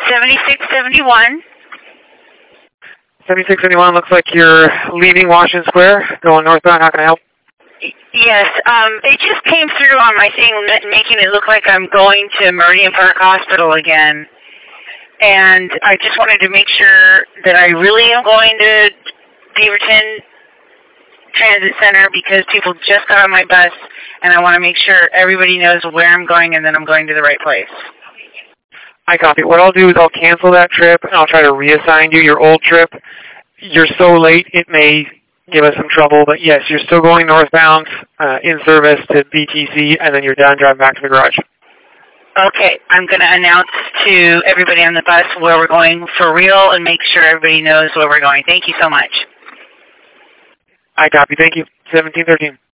7671. 7671, looks like you're leaving Washington Square, going northbound. How can I help? Yes, it just came through on my thing, making it look like I'm going to Meridian Park Hospital again. And I just wanted to make sure that I really am going to Beaverton Transit Center because people just got on my bus, and I want to make sure everybody knows where I'm going and that I'm going to the right place. I copy. What I'll do is I'll cancel that trip, and I'll try to reassign you your old trip. You're so late, it may give us some trouble, but yes, you're still going northbound in service to BTC, and then you're done, drive back to the garage. Okay, I'm going to announce to everybody on the bus where we're going for real and make sure everybody knows where we're going. Thank you so much. I copy. Thank you. 1713.